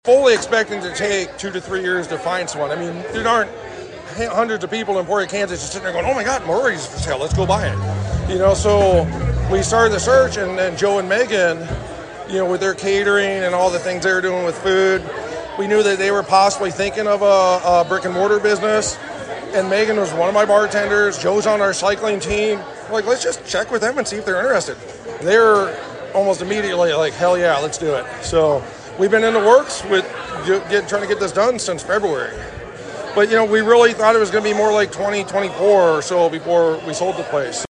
Fully expecting to take 2 to 3 years to find someone. I mean, there aren't hundreds of people in Emporia, Kansas just sitting there going, oh my God, Murray's for sale, let's go buy it. So we started the search, and then Joe and Megan, with their catering and all the things they were doing with food, we knew that they were possibly thinking of a brick and mortar business. And Megan was one of my bartenders. Joe's on our cycling team. We're like, let's just check with them and see if they're interested. They're almost immediately like, hell yeah, let's do it. So we've been in the works with trying to get this done since February. But, we really thought it was going to be more like 2024 or so before we sold the place.